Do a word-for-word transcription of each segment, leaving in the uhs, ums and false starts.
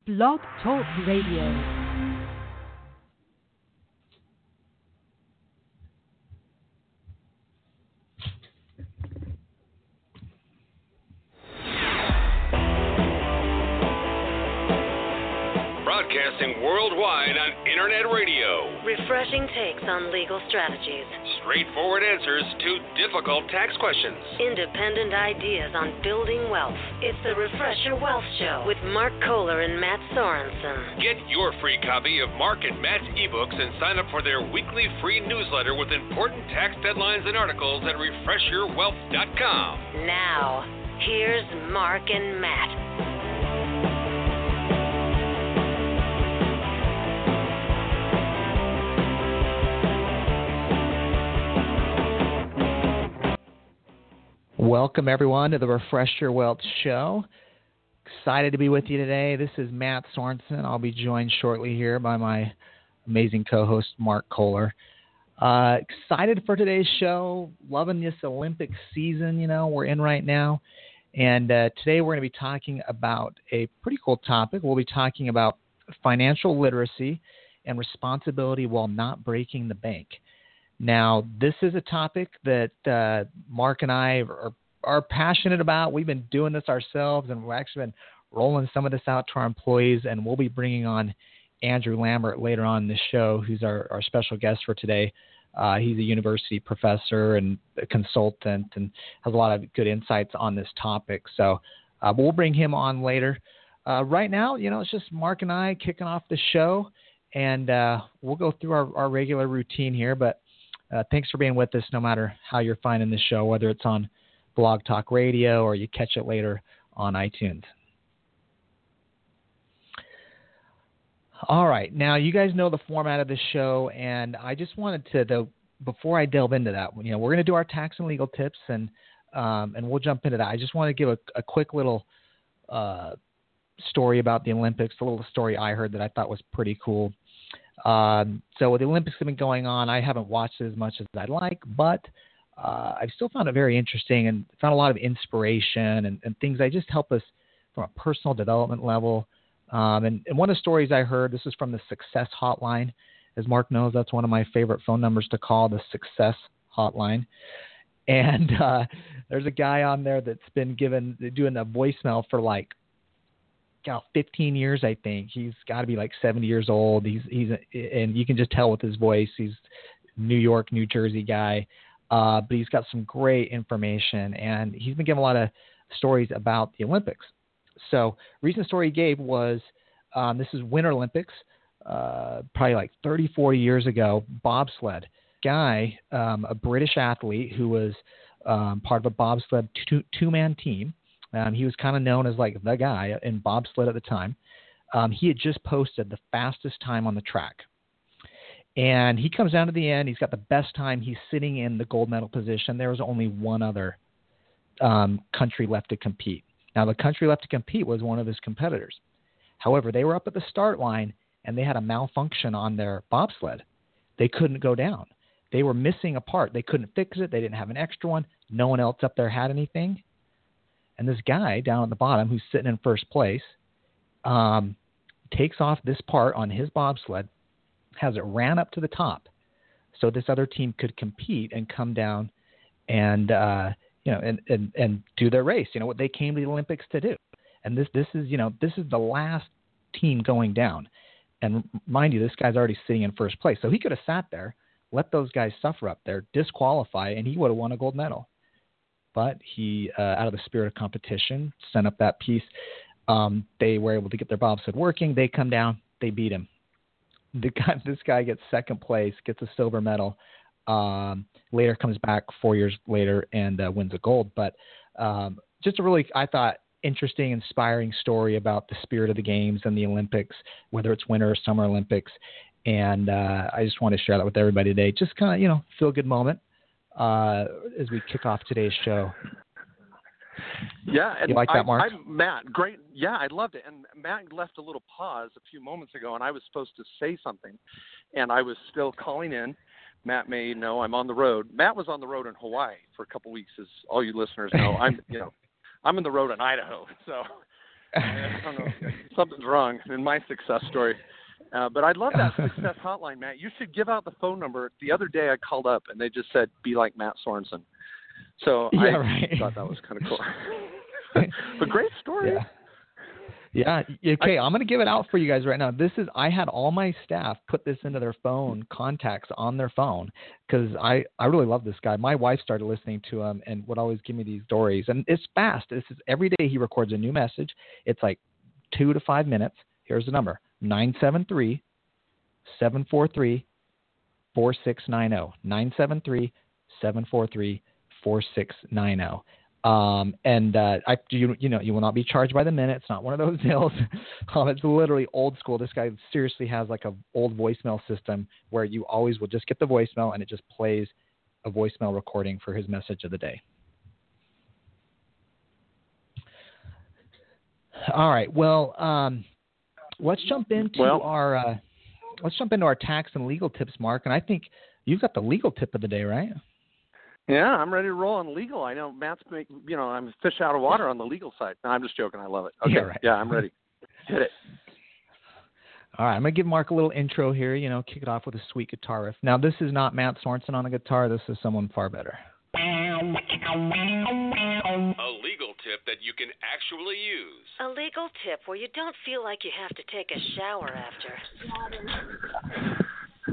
Blog Talk Radio. Broadcasting worldwide on internet radio. Refreshing takes on legal strategies. Straightforward answers to difficult tax questions. Independent ideas on building wealth. It's the Refresher Wealth Show with Mark Kohler and Matt Sorensen. Get your free copy of Mark and Matt's ebooks and sign up for their weekly free newsletter with important tax deadlines and articles at refresh your wealth dot com. Now, here's Mark and Matt. Welcome, everyone, to the Refresh Your Wealth Show. Excited to be with you today. This is Matt Sorensen. I'll be joined shortly here by my amazing co-host, Mark Kohler. Uh, excited for today's show. Loving this Olympic season, you know, we're in right now. And uh, today we're going to be talking about a pretty cool topic. We'll be talking about financial literacy and responsibility while not breaking the bank. Now, this is a topic that uh, Mark and I are, are passionate about. We've been doing this ourselves, and we've actually been rolling some of this out to our employees, and we'll be bringing on Andrew Lambert later on in the show, who's our, our special guest for today. Uh, he's a university professor and a consultant and has a lot of good insights on this topic. So uh, but we'll bring him on later. Uh, right now, you know, it's just Mark and I kicking off the show, and uh, we'll go through our, our regular routine here, but Uh, thanks for being with us no matter how you're finding this show, whether it's on Blog Talk Radio or you catch it later on iTunes. All right. Now, you guys know the format of the show, and I just wanted to, though, before I delve into that, you know, we're going to do our tax and legal tips, and um, and we'll jump into that. I just want to give a, a quick little uh, story about the Olympics, a little story I heard that I thought was pretty cool. Um, so the Olympics have been going on. I haven't watched it as much as I'd like, but uh, I've still found it very interesting and found a lot of inspiration and, and things that just help us from a personal development level. Um, and, and one of the stories I heard, this is from the Success Hotline. As Mark knows, that's one of my favorite phone numbers to call, the Success Hotline. And uh, there's a guy on there that's been given doing a voicemail for like, God, fifteen years, I think. He's got to be like seventy years old. He's he's and you can just tell with his voice. He's New York, New Jersey guy, uh, but he's got some great information, and he's been giving a lot of stories about the Olympics. So, recent story he gave was um, this is Winter Olympics, uh, probably like thirty, forty years ago. Bobsled guy, um, a British athlete who was um, part of a bobsled two, two-man team. Um, he was kind of known as like the guy in bobsled at the time. Um, he had just posted the fastest time on the track. And he comes down to the end. He's got the best time. He's sitting in the gold medal position. There was only one other um, country left to compete. Now, the country left to compete was one of his competitors. However, they were up at the start line, and they had a malfunction on their bobsled. They couldn't go down. They were missing a part. They couldn't fix it. They didn't have an extra one. No one else up there had anything. And this guy down at the bottom who's sitting in first place um, takes off this part on his bobsled, has it ran up to the top so this other team could compete and come down and, uh, you know, and, and, and do their race, you know, what they came to the Olympics to do. And this, this is, you know, this is the last team going down. And mind you, this guy's already sitting in first place. So he could have sat there, let those guys suffer up there, disqualify, and he would have won a gold medal. But he, uh, out of the spirit of competition, sent up that piece. Um, they were able to get their bobsled working. They come down. They beat him. The guy, this guy gets second place, gets a silver medal. Um, later comes back four years later and uh, wins a gold. But um, just a really, I thought, interesting, inspiring story about the spirit of the games and the Olympics, whether it's Winter or Summer Olympics. And uh, I just want to share that with everybody today. Just kind of, you know, feel good moment. Uh, as we kick off today's show. Yeah, and you like that, Mark? I, I, Matt, great. Yeah, I loved it. And Matt left a little pause a few moments ago, and I was supposed to say something, and I was still calling in. Matt may know I'm on the road. Matt was on the road in Hawaii for a couple weeks, as all you listeners know. I'm, you know, I'm on the road in Idaho, so I don't know. Something's wrong in my success story. Uh, but I love that success hotline, Matt. You should give out the phone number. The other day I called up, and they just said, be like Matt Sorensen. So yeah, I right. thought that was kind of cool. But great story. Yeah. Yeah. Okay, I'm going to give it out for you guys right now. This is I had all my staff put this into their phone contacts on their phone because I, I really love this guy. My wife started listening to him and would always give me these stories. And it's fast. This is every day he records a new message. It's like two to five minutes. Here's the number, nine seven three, seven four three, four six nine zero. nine seven three, seven four three, four six nine zero. Um, and, uh, I, you, you know, you will not be charged by the minute. It's not one of those deals. um, it's literally old school. This guy seriously has like a old voicemail system where you always will just get the voicemail and it just plays a voicemail recording for his message of the day. All right. Well, um, let's jump into well, our, uh, let's jump into our tax and legal tips, Mark. And I think you've got the legal tip of the day, right? Yeah, I'm ready to roll on legal. I know Matt's, make, you know, I'm a fish out of water on the legal side. No, I'm just joking. I love it. Okay. Yeah, right. Yeah, I'm ready. Hit it. All right, I'm going to give Mark a little intro here, you know, kick it off with a sweet guitar riff. Now, this is not Matt Sorensen on the guitar. This is someone far better. A legal tip that you can actually use. A legal tip where you don't feel like you have to take a shower after.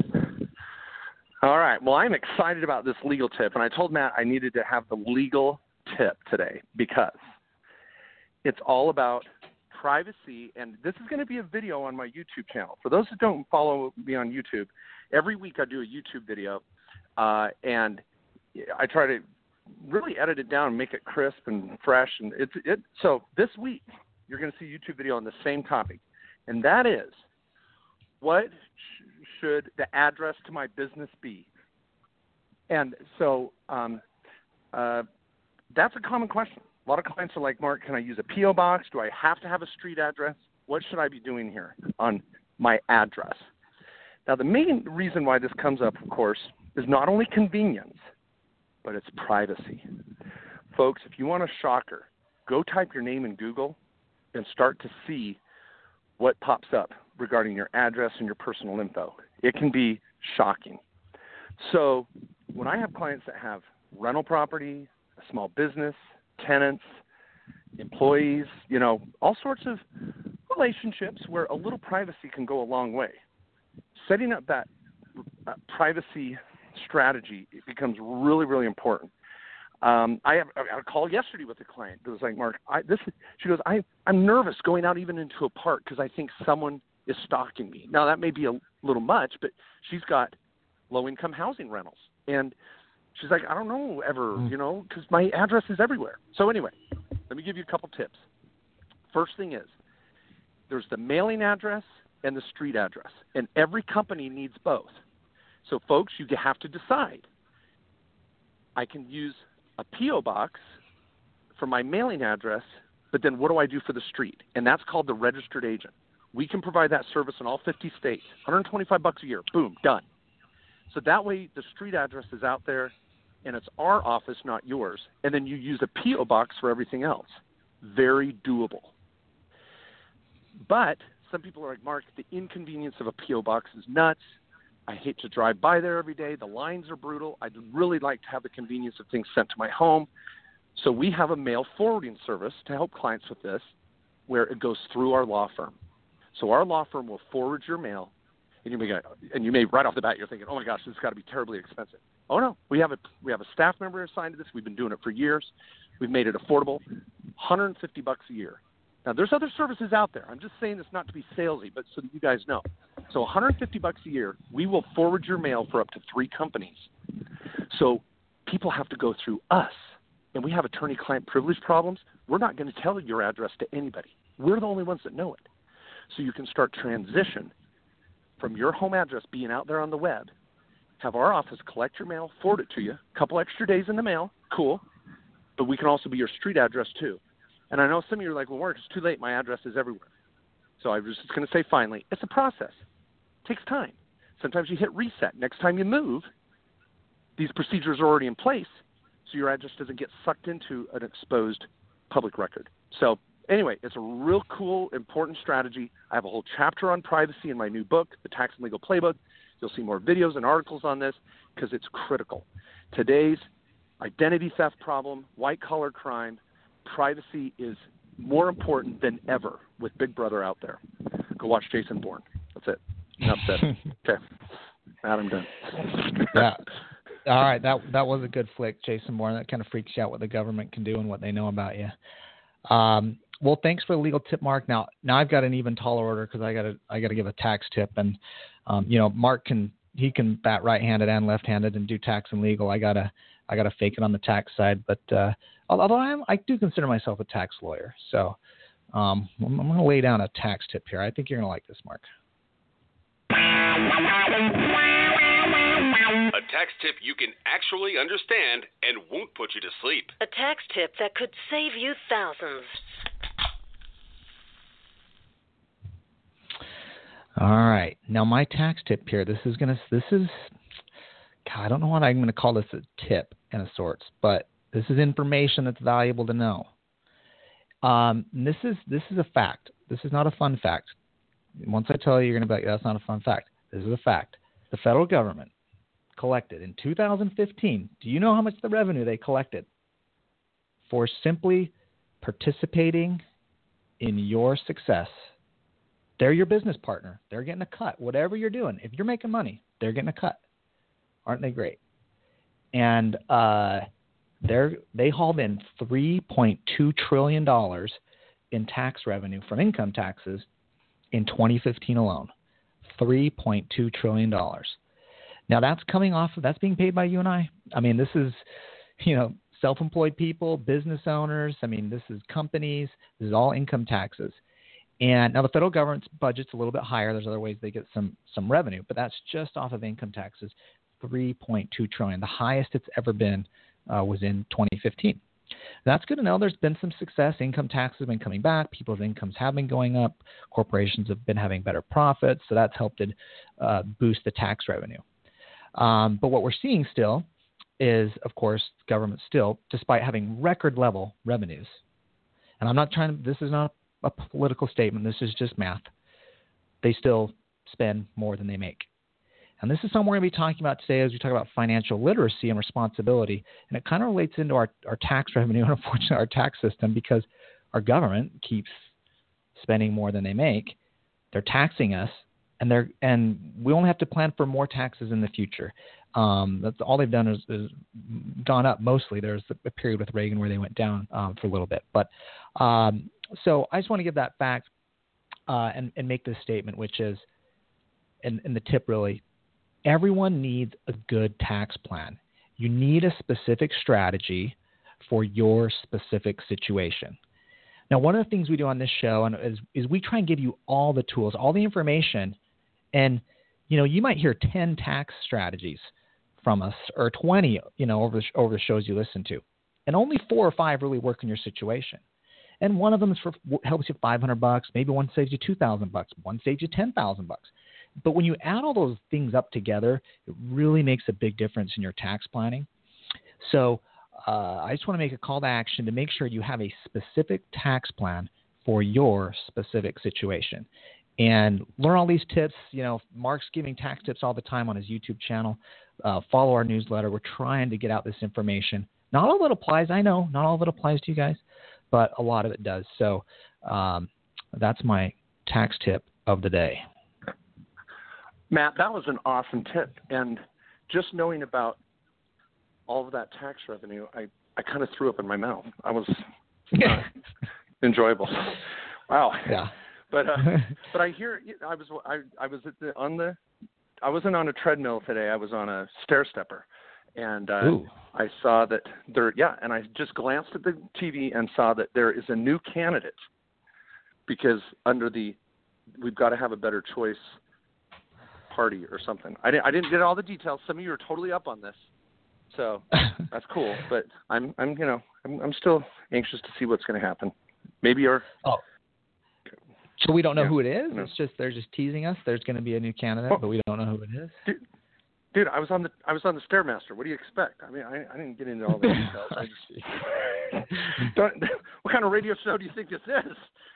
All right. Well, I'm excited about this legal tip, and I told Matt I needed to have the legal tip today because it's all about privacy, and this is going to be a video on my YouTube channel. For those that don't follow me on YouTube, every week I do a YouTube video, uh, and I try to really edit it down and make it crisp and fresh. And it's it. So this week you're going to see a YouTube video on the same topic, and that is what should the address to my business be? And so um, uh, that's a common question. A lot of clients are like, Mark, can I use a P O box? Do I have to have a street address? What should I be doing here on my address? Now, the main reason why this comes up, of course, is not only convenience, but it's privacy. Folks, if you want a shocker, go type your name in Google and start to see what pops up regarding your address and your personal info. It can be shocking. So when I have clients that have rental property, a small business, tenants, employees, you know, all sorts of relationships where a little privacy can go a long way. Setting up that uh, privacy strategy, it becomes really, really important. Um, I, have, I had a call yesterday with a client that was like, Mark, I, this is, she goes, I, I'm nervous going out even into a park because I think someone is stalking me. Now, that may be a little much, but she's got low-income housing rentals. And she's like, I don't know ever, you know, because my address is everywhere. So anyway, let me give you a couple tips. First thing is, there's the mailing address and the street address, and every company needs both. So, folks, you have to decide. I can use a P O box for my mailing address, but then what do I do for the street? And that's called the registered agent. We can provide that service in all fifty states, one hundred twenty-five bucks a year. Boom, done. So that way the street address is out there, and it's our office, not yours. And then you use a P O box for everything else. Very doable. But some people are like, Mark, the inconvenience of a P O box is nuts. I hate to drive by there every day. The lines are brutal. I'd really like to have the convenience of things sent to my home. So we have a mail forwarding service to help clients with this, where it goes through our law firm. So our law firm will forward your mail, and you may go, and you may right off the bat you're thinking, oh my gosh, this has got to be terribly expensive. Oh no, we have a we have a staff member assigned to this. We've been doing it for years. We've made it affordable, one hundred fifty bucks a year. Now there's other services out there. I'm just saying this not to be salesy, but so that you guys know. So one hundred fifty bucks a year, we will forward your mail for up to three companies. So people have to go through us, and we have attorney-client privilege problems. We're not going to tell your address to anybody. We're the only ones that know it. So you can start transition from your home address being out there on the web, have our office collect your mail, forward it to you, a couple extra days in the mail, cool, but we can also be your street address too. And I know some of you are like, well, Mark, it's too late. My address is everywhere. So I was just going to say finally, it's a process. It takes time. Sometimes you hit reset. Next time you move, these procedures are already in place, so your address doesn't get sucked into an exposed public record. So anyway, it's a real cool, important strategy. I have a whole chapter on privacy in my new book, The Tax and Legal Playbook. You'll see more videos and articles on this because it's critical. Today's identity theft problem, white-collar crime, privacy is more important than ever with Big Brother out there. Go watch Jason Bourne. That's it. Enough said. Okay. Matt, I'm done. Yeah. All right. That that was a good flick, Jason Bourne. That kind of freaks you out what the government can do and what they know about you. Um, well, thanks for the legal tip, Mark. Now, now I've got an even taller order because I got to I got to give a tax tip, and um, you know, Mark can he can bat right-handed and left-handed and do tax and legal. I gotta I gotta fake it on the tax side, but uh, although I am, I do consider myself a tax lawyer, so um, I'm, I'm going to lay down a tax tip here. I think you're going to like this, Mark. A tax tip you can actually understand and won't put you to sleep. A tax tip that could save you thousands. All right. Now my tax tip here, this is going to, this is, God, I don't know what I'm going to call this a tip in a sorts, but this is information that's valuable to know. Um, this is, this is a fact. This is not a fun fact. Once I tell you, you're going to be like, that's not a fun fact. This is a fact. The federal government collected in two thousand fifteen. Do you know how much the revenue they collected for simply participating in your success? They're your business partner. They're getting a cut. Whatever you're doing, if you're making money, they're getting a cut. Aren't they great? And uh, they're they hauled in three point two trillion dollars in tax revenue from income taxes in twenty fifteen alone. three point two trillion dollars. Now that's coming off of, that's being paid by you and I. I mean, this is, you know, self-employed people, business owners. I mean, this is companies. This is all income taxes. And now the federal government's budget's a little bit higher. There's other ways they get some, some revenue, but that's just off of income taxes, three point two trillion dollars. The highest it's ever been uh, was in twenty fifteen. That's good to know. There's been some success. Income taxes have been coming back. People's incomes have been going up. Corporations have been having better profits. So that's helped to uh, boost the tax revenue. Um, but what we're seeing still is, of course, government still, despite having record level revenues. And I'm not trying to, this is not a political statement. This is just math. They still spend more than they make. And this is something we're going to be talking about today as we talk about financial literacy and responsibility. And it kind of relates into our, our tax revenue and, unfortunately, our tax system, because our government keeps spending more than they make. They're taxing us, and they're and we only have to plan for more taxes in the future. Um, that's all they've done is, is gone up mostly. There's a period with Reagan where they went down um, for a little bit. But um, so I just want to give that fact uh, and, and make this statement, which is, and, and the tip really, everyone needs a good tax plan. You need a specific strategy for your specific situation. Now, one of the things we do on this show and is, is we try and give you all the tools, all the information. And, you know, you might hear ten tax strategies from us or twenty, you know, over the, over the shows you listen to. And only four or five really work in your situation. And one of them is for, helps you five hundred bucks. Maybe one saves you two thousand bucks. One saves you ten thousand bucks. But when you add all those things up together, it really makes a big difference in your tax planning. So uh, I just want to make a call to action to make sure you have a specific tax plan for your specific situation. And learn all these tips. You know, Mark's giving tax tips all the time on his YouTube channel. Uh, follow our newsletter. We're trying to get out this information. Not all of it applies. I know not all of it applies to you guys, but a lot of it does. So um, that's my tax tip of the day. Matt, that was an awesome tip. And just knowing about all of that tax revenue, I, I kind of threw up in my mouth. I was uh, enjoyable. Wow. Yeah. But uh, but I hear I was I I was at the, on the I wasn't on a treadmill today. I was on a stair stepper, and uh, I saw that there yeah. And I just glanced at the T V and saw that there is a new candidate, because under the we've got to have a better choice party or something. I didn't I didn't get all the details. Some of you are totally up on this, so that's cool. But I'm I'm you know I'm I'm still anxious to see what's going to happen. Maybe you're. Oh. So we don't know yeah, who it is? No. It's just they're just teasing us. There's going to be a new candidate, oh. but we don't know who it is. Do, Dude, I was on the I was on the Stairmaster. What do you expect? I mean, I, I didn't get into all the details. I just, don't, what kind of radio show do you think this is?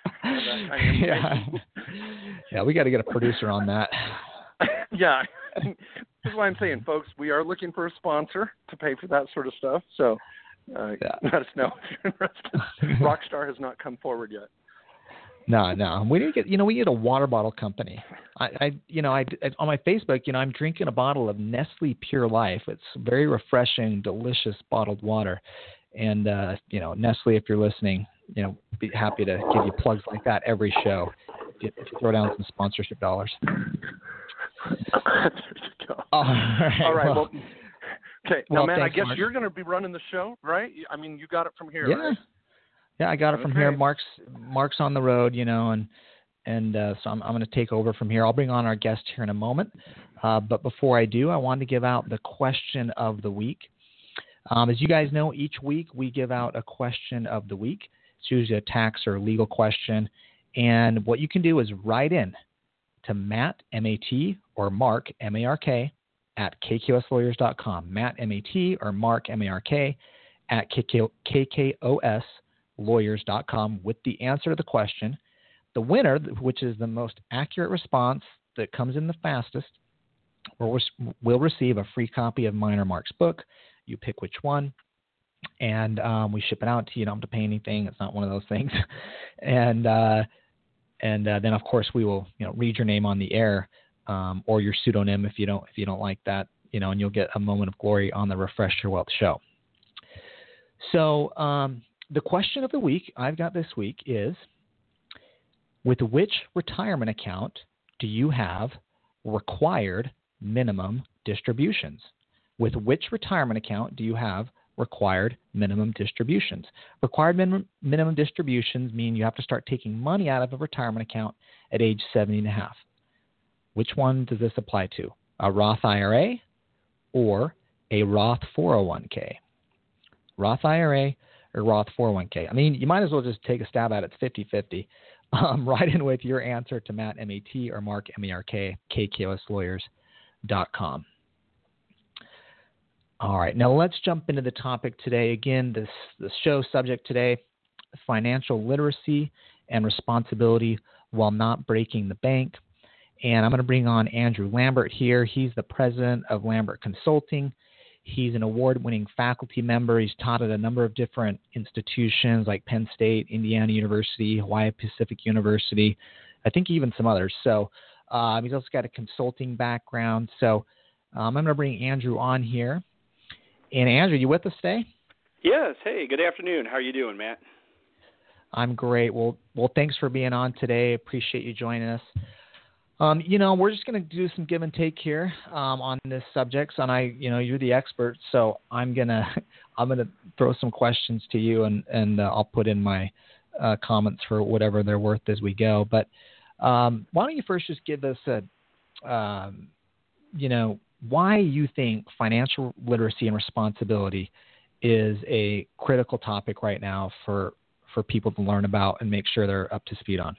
yeah, yeah, we got to get a producer on that. yeah, this is why I'm saying, folks, we are looking for a sponsor to pay for that sort of stuff. So uh, yeah. let us know if you're interested. Rockstar has not come forward yet. No, no. We need to get, you know, we need a water bottle company. I, I you know, I, on my Facebook, you know, I'm drinking a bottle of Nestle Pure Life. It's very refreshing, delicious bottled water. And, uh, you know, Nestle, if you're listening, you know, be happy to give you plugs like that every show if you, if you throw down some sponsorship dollars. there you go. All right. All right. Well, well, okay. Now, well, man, I thanks, guess Mark. you're going to be running the show, right? I mean, you got it from here, yeah. right? Yeah, I got it from okay. here. Mark's Mark's on the road, you know, and and uh, so I'm I'm going to take over from here. I'll bring on our guest here in a moment, uh, but before I do, I wanted to give out the question of the week. Um, as you guys know, each week we give out a question of the week. It's usually a tax or legal question, and what you can do is write in to Matt M A T or Mark M A R K at K K O S lawyers dot com. Matt M A T or Mark M A R K at K K O S lawyers dot com with the answer to the question. The winner, which is the most accurate response that comes in the fastest, will, will receive a free copy of mine or Mark's book. You pick which one, and um, we ship it out to you. You don't have to pay anything. It's not one of those things. and uh, and uh, then, of course, we will you know read your name on the air um, or your pseudonym if you don't if you don't like that. You know, and you'll get a moment of glory on the Refresh Your Wealth show. So. Um, The question of the week I've got this week is, with which retirement account do you have required minimum distributions? With which retirement account do you have required minimum distributions? Required minimum, minimum distributions mean you have to start taking money out of a retirement account at age seventy and a half. Which one does this apply to? A Roth I R A or a Roth four oh one k? Roth I R A or Roth four oh one k. I mean, you might as well just take a stab at it. It's fifty-fifty. Um, write in with your answer to Matt M A T or Mark M A R K, K K O S lawyers dot com. All right, now let's jump into the topic today. Again, this the show subject today, financial literacy and responsibility while not breaking the bank. And I'm going to bring on Andrew Lambert here. He's the president of Lambert Consulting. He's an award-winning faculty member. He's taught at a number of different institutions like Penn State, Indiana University, Hawaii Pacific University, I think even some others. So um, he's also got a consulting background. So um, I'm going to bring Andrew on here. And Andrew, you with us today? Yes. Hey, good afternoon. How are you doing, Matt? I'm great. Well, well, thanks for being on today. Appreciate you joining us. Um, you know, we're just going to do some give and take here um, on this subject. So, and I, you know, you're the expert, so I'm gonna, I'm gonna throw some questions to you, and and uh, I'll put in my uh, comments for whatever they're worth as we go. But um, why don't you first just give us a, um, you know, why you think financial literacy and responsibility is a critical topic right now for for people to learn about and make sure they're up to speed on.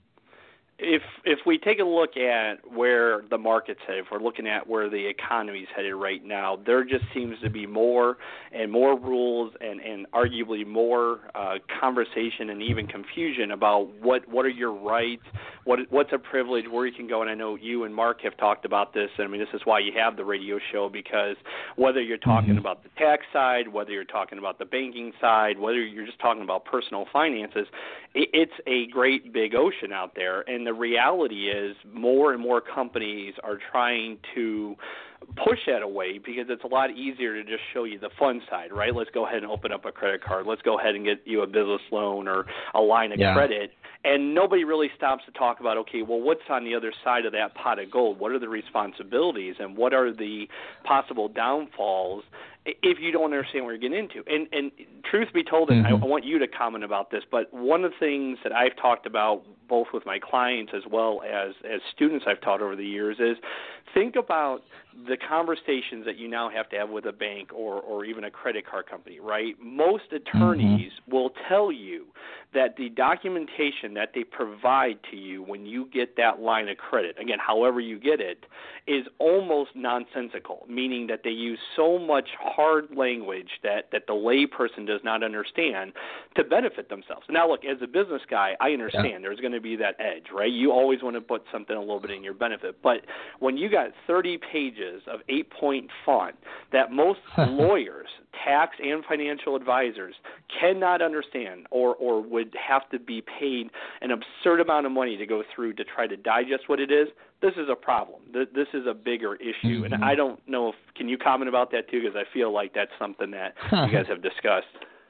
If if we take a look at where the market's headed, if we're looking at where the economy's headed right now, there just seems to be more and more rules and, and arguably more uh, conversation and even confusion about what, what are your rights, what what's a privilege, where you can go. And I know you and Mark have talked about this. I mean, this is why you have the radio show, because whether you're talking mm-hmm. about the tax side, whether you're talking about the banking side, whether you're just talking about personal finances, it, it's a great big ocean out there. And the reality is more and more companies are trying to push that away because it's a lot easier to just show you the fun side, right? Let's go ahead and open up a credit card. Let's go ahead and get you a business loan or a line of yeah. credit. And nobody really stops to talk about, okay, well, what's on the other side of that pot of gold? What are the responsibilities and what are the possible downfalls if you don't understand what you're getting into? And, and truth be told, and mm-hmm. I, I want you to comment about this, but one of the things that I've talked about both with my clients as well as, as students I've taught over the years is think about the the conversations that you now have to have with a bank or, or even a credit card company, right? Most attorneys mm-hmm. will tell you that the documentation that they provide to you when you get that line of credit, again, however you get it, is almost nonsensical, meaning that they use so much hard language that, that the layperson does not understand to benefit themselves. Now, look, as a business guy, I understand yeah. there's going to be that edge, right? You always want to put something a little bit in your benefit. But when you got thirty pages of eight-point font that most lawyers, tax and financial advisors cannot understand or, or would have to be paid an absurd amount of money to go through to try to digest what it is, this is a problem. This is a bigger issue. Mm-hmm. And I don't know if – can you comment about that too? Because I feel like that's something that you guys have discussed.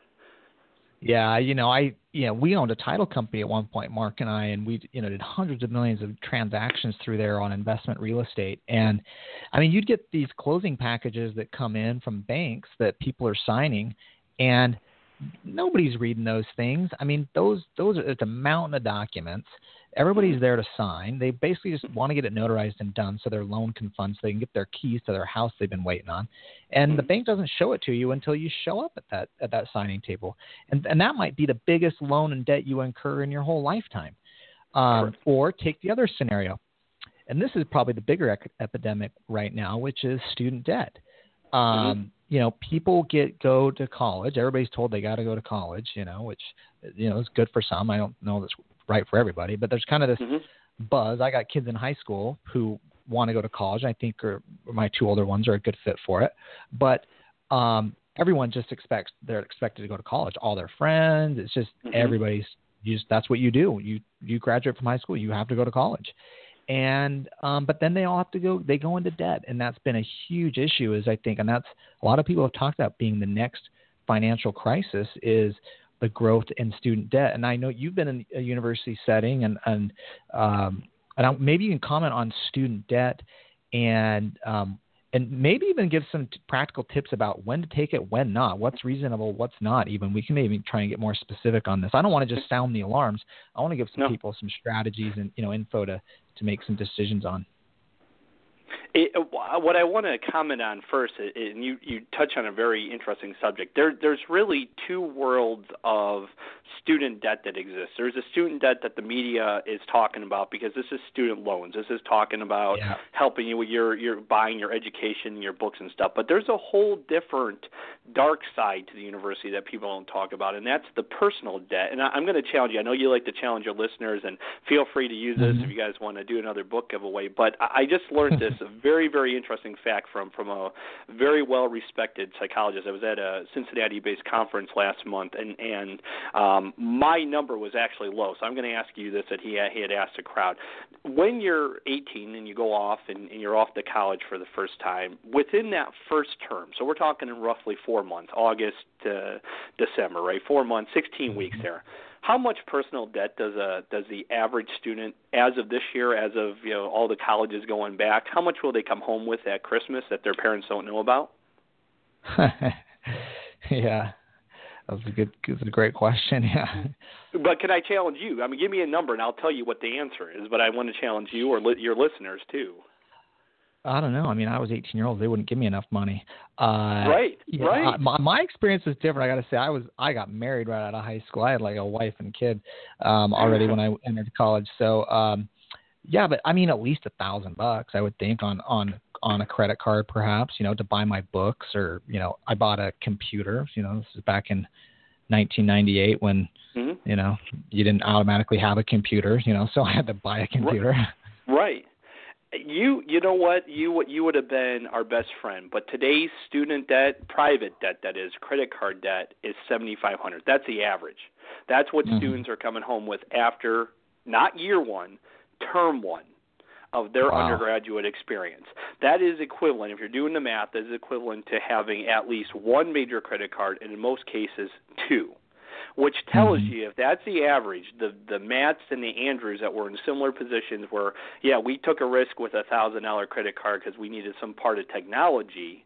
Yeah, you know, I you know, we owned a title company at one point, Mark and I, and we you know did hundreds of millions of transactions through there on investment real estate. And I mean, you'd get these closing packages that come in from banks that people are signing, and nobody's reading those things. I mean, those those are, it's a mountain of documents. Everybody's there to sign. They basically just want to get it notarized and done so their loan can fund, so they can get their keys to their house they've been waiting on. And the bank doesn't show it to you until you show up at that at that signing table. And and that might be the biggest loan and debt you incur in your whole lifetime. Um, sure. Or take the other scenario. And this is probably the bigger ec- epidemic right now, which is student debt. Um, mm-hmm. You know, people get go to college. Everybody's told they got to go to college, you know, which, you know, is good for some. I don't know that's right for everybody, but there's kind of this mm-hmm. buzz. I got kids in high school who want to go to college. I think are, my two older ones are a good fit for it, but um, everyone just expects they're expected to go to college. All their friends, it's just mm-hmm. everybody's used. That's what you do. You you graduate from high school, you have to go to college, and um, but then they all have to go. They go into debt, and that's been a huge issue. Is I think, and that's a lot of people have talked about being the next financial crisis is the growth in student debt. And I know you've been in a university setting, and and um, and I'll, maybe you can comment on student debt, and um, and maybe even give some t- practical tips about when to take it, when not, what's reasonable, what's not. Even we can maybe try and get more specific on this. I don't want to just sound the alarms. I want to give some no. people some strategies and you know info to to make some decisions on. It, what I want to comment on first, and you, you touch on a very interesting subject, there, there's really two worlds of student debt that exists. There's a student debt that the media is talking about because this is student loans. This is talking about yeah. helping you with your, your buying your education, your books and stuff. But there's a whole different dark side to the university that people don't talk about, and that's the personal debt. And I, I'm going to challenge you. I know you like to challenge your listeners, and feel free to use mm-hmm. this if you guys want to do another book giveaway. But I, I just learned this very, very interesting fact from, from a very well-respected psychologist. I was at a Cincinnati-based conference last month, and, and um, my number was actually low. So I'm going to ask you this that he, he had asked the crowd. When you're eighteen and you go off and, and you're off to college for the first time, within that first term, so we're talking in roughly four months, August to December, right? Four months, sixteen weeks there. How much personal debt does a does the average student, as of this year, as of you know all the colleges going back, how much will they come home with at Christmas that their parents don't know about? Yeah, that was a good, that's a great question. Yeah. But can I challenge you? I mean, give me a number and I'll tell you what the answer is. But I want to challenge you or li- your listeners too. I don't know. I mean, I was eighteen years old. They wouldn't give me enough money. Uh, right, yeah, right. I, my, my experience was different. I got to say, I was I got married right out of high school. I had like a wife and kid um, already when I entered college. So, um, yeah, but I mean, at least a thousand bucks, I would think, on on on a credit card, perhaps. You know, to buy my books, or you know, I bought a computer. You know, this is back in nineteen ninety-eight when mm-hmm. you know you didn't automatically have a computer. You know, so I had to buy a computer. Right. You you know what you you would have been our best friend, but today's student debt, private debt, that is credit card debt, is seventy-five hundred dollars. That's the average. That's what mm-hmm. students are coming home with after not year one, term one of their wow. undergraduate experience. That is equivalent, if you're doing the math, that is equivalent to having at least one major credit card, and in most cases two. Which tells mm-hmm. you if that's the average, the the Matts and the Andrews that were in similar positions where, yeah, we took a risk with a one thousand dollars credit card because we needed some part of technology,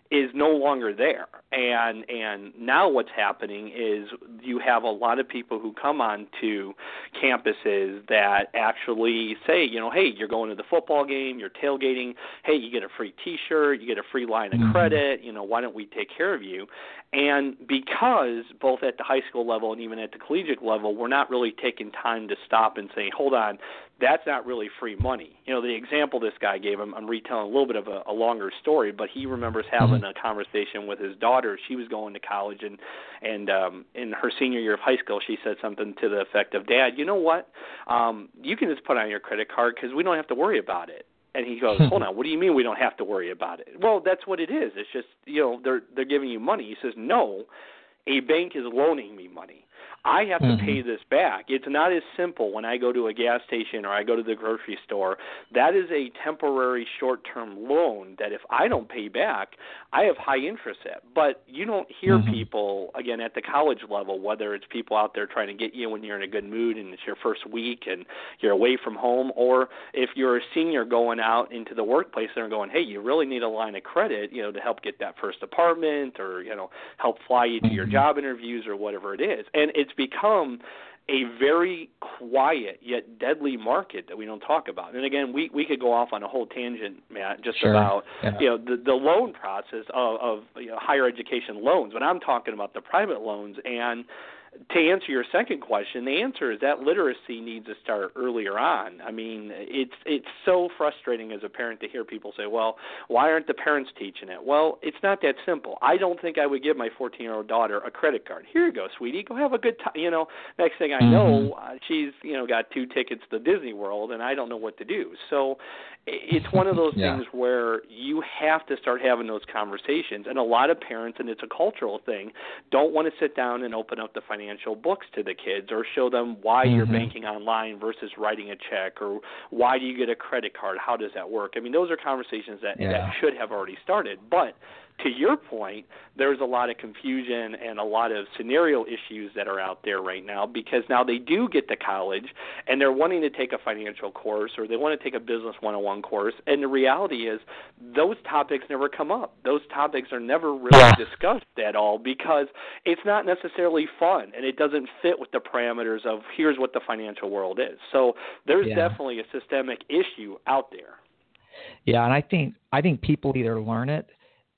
is no longer there. And and now what's happening is you have a lot of people who come onto campuses that actually say, you know, hey, you're going to the football game, you're tailgating, hey, you get a free T-shirt, you get a free line of credit, you know, why don't we take care of you? And because both at the high school level and even at the collegiate level, we're not really taking time to stop and say, hold on, that's not really free money. You know, the example this guy gave, I'm, I'm retelling a little bit of a, a longer story, but he remembers having a conversation with his daughter. She was going to college, and and um, in her senior year of high school, she said something to the effect of, Dad, you know what? Um, you can just put on your credit card because we don't have to worry about it. And he goes, hold on, what do you mean we don't have to worry about it? Well, that's what it is. It's just, you know, they're they're giving you money. He says, no, a bank is loaning me money. I have mm-hmm. to pay this back. It's not as simple when I go to a gas station or I go to the grocery store. That is a temporary short-term loan that if I don't pay back, I have high interest at. But you don't hear mm-hmm. people, again, at the college level, whether it's people out there trying to get you when you're in a good mood and it's your first week and you're away from home, or if you're a senior going out into the workplace and they're going, hey, you really need a line of credit, you know, to help get that first apartment or, you know, help fly you to your job interviews or whatever it is. And it's become a very quiet yet deadly market that we don't talk about. And again, we, we could go off on a whole tangent, Matt, just sure. about yeah. you know the, the loan process of, of you know, higher education loans. But I'm talking about the private loans. And to answer your second question, the answer is that literacy needs to start earlier on. I mean, it's it's so frustrating as a parent to hear people say, well, why aren't the parents teaching it? Well, it's not that simple. I don't think I would give my fourteen-year-old daughter a credit card. Here you go, sweetie. Go have a good time. You know, next thing I know, uh, she's, you know, got two tickets to Disney World, and I don't know what to do. So it's one of those yeah. things where you have to start having those conversations. And a lot of parents, and it's a cultural thing, don't want to sit down and open up the financial books to the kids or show them why mm-hmm. you're banking online versus writing a check, or why do you get a credit card? How does that work? I mean, those are conversations that, yeah. that should have already started. But to your point, there's a lot of confusion and a lot of scenario issues that are out there right now, because now they do get to college and they're wanting to take a financial course or they want to take a business one oh one course, and the reality is those topics never come up. Those topics are never really yeah. discussed at all, because it's not necessarily fun and it doesn't fit with the parameters of here's what the financial world is. So there's yeah. definitely a systemic issue out there. Yeah, and I think I think people either learn it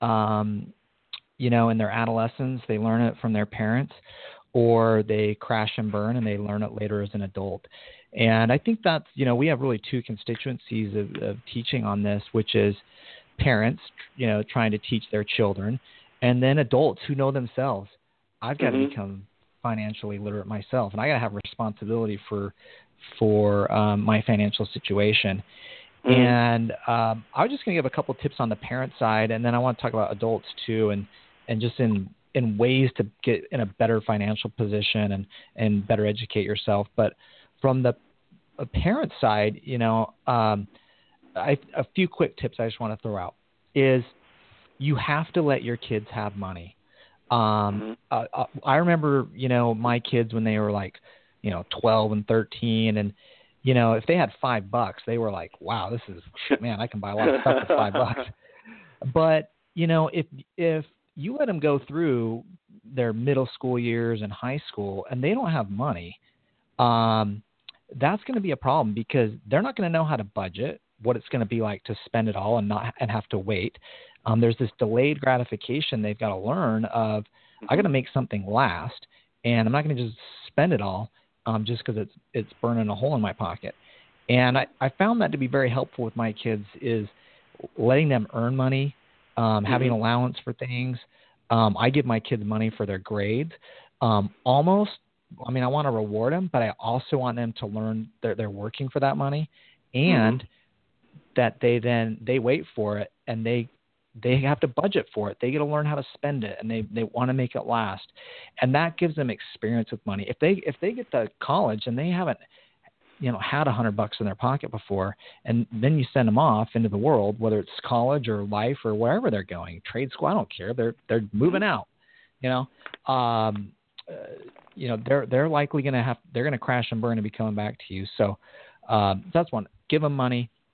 Um, you know, in their adolescence, they learn it from their parents, or they crash and burn and they learn it later as an adult. And I think that's, you know, we have really two constituencies of, of teaching on this, which is parents, you know, trying to teach their children, and then adults who know themselves. I've got mm-hmm. to become financially literate myself, and I got to have responsibility for, for um, my financial situation. Mm-hmm. And um, I was just going to give a couple tips on the parent side, and then I want to talk about adults too, and, and just in, in ways to get in a better financial position and, and better educate yourself. But from the parent side, you know, um, I, a few quick tips I just want to throw out is you have to let your kids have money. Um, mm-hmm. uh, I remember, you know, my kids when they were like, you know, twelve and thirteen, and you know, if they had five bucks, they were like, wow, this is shit, man, I can buy a lot of stuff with five bucks. But, you know, if, if you let them go through their middle school years and high school and they don't have money, um, that's going to be a problem, because they're not going to know how to budget, what it's going to be like to spend it all and not, and have to wait. Um, there's this delayed gratification they've got to learn of, mm-hmm. I got to make something last, and I'm not going to just spend it all. Um, just because it's it's burning a hole in my pocket. And I, I found that to be very helpful with my kids, is letting them earn money, um, mm-hmm. having allowance for things. Um, I give my kids money for their grades. Um, almost, I mean, I want to reward them, but I also want them to learn that they're working for that money, and mm-hmm. that they then, they wait for it, and they they have to budget for it. They get to learn how to spend it, and they, they want to make it last. And that gives them experience with money. If they, if they get to college and they haven't, you know, had a hundred bucks in their pocket before, and then you send them off into the world, whether it's college or life or wherever they're going, trade school, I don't care. They're, they're moving out, you know, um, uh, you know, they're, they're likely going to have, they're going to crash and burn and be coming back to you. So um, that's one. Give them money.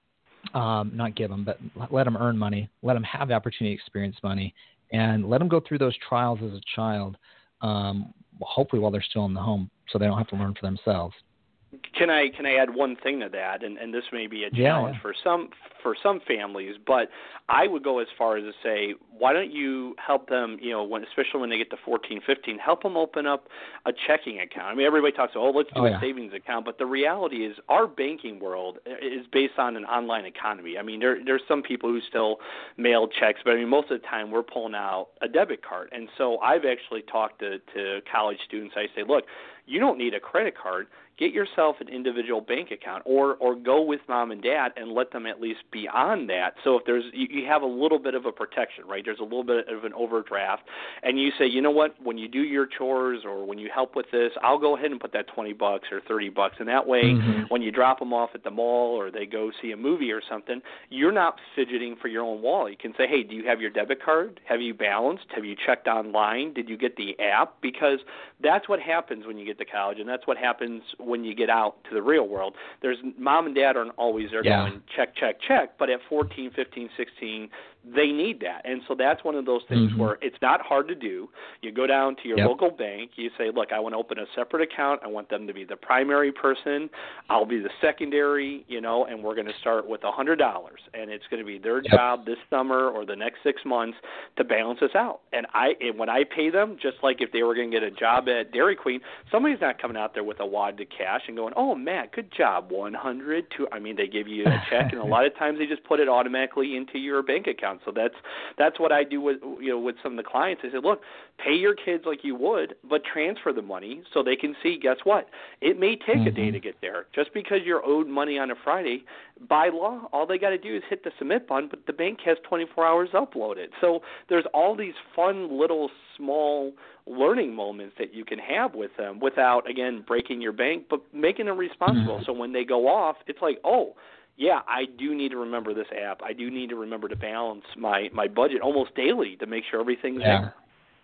um, not give them, but let them earn money, let them have the opportunity to experience money, and let them go through those trials as a child, um, hopefully while they're still in the home, so they don't have to learn for themselves. Can I can I add one thing to that? And, and this may be a challenge yeah. for some for some families, but I would go as far as to say, why don't you help them? You know, when especially when they get to fourteen, fifteen, help them open up a checking account. I mean, everybody talks about, oh, let's do oh, a yeah. savings account, but the reality is, our banking world is based on an online economy. I mean, there there's some people who still mail checks, but I mean, most of the time we're pulling out a debit card. And so I've actually talked to to college students. I say, look, you don't need a credit card. Get yourself an individual bank account, or or go with mom and dad and let them at least be on that. So if there's you, you have a little bit of a protection, right? There's a little bit of an overdraft, and you say, you know what? When you do your chores or when you help with this, I'll go ahead and put that twenty bucks or thirty bucks, and that way, mm-hmm. when you drop them off at the mall or they go see a movie or something, you're not fidgeting for your own wallet. You can say, hey, do you have your debit card? Have you balanced? Have you checked online? Did you get the app? Because that's what happens when you get to college, and that's what happens when you get out to the real world. There's mom and dad aren't always there yeah. going check, check, check, but at fourteen, fifteen, sixteen, they need that. And so that's one of those things mm-hmm. where it's not hard to do. You go down to your yep. local bank, you say, look, I want to open a separate account. I want them to be the primary person. I'll be the secondary, you know, and we're going to start with one hundred dollars. And it's going to be their yep. job this summer or the next six months to balance us out. And I, and when I pay them, just like if they were going to get a job at Dairy Queen, somebody's not coming out there with a wad of cash and going, oh, Matt, good job, one hundred, two I mean, they give you a check, and a lot of times they just put it automatically into your bank account. So that's that's what I do with you know with some of the clients. I say, look, pay your kids like you would, but transfer the money so they can see. Guess what? It may take mm-hmm. a day to get there. Just because you're owed money on a Friday, by law, all they got to do is hit the submit button, but the bank has twenty-four hours to upload it. So there's all these fun little small learning moments that you can have with them without, again, breaking your bank, but making them responsible. Mm-hmm. So when they go off, it's like, oh, yeah, I do need to remember this app. I do need to remember to balance my, my budget almost daily to make sure everything's yeah. there.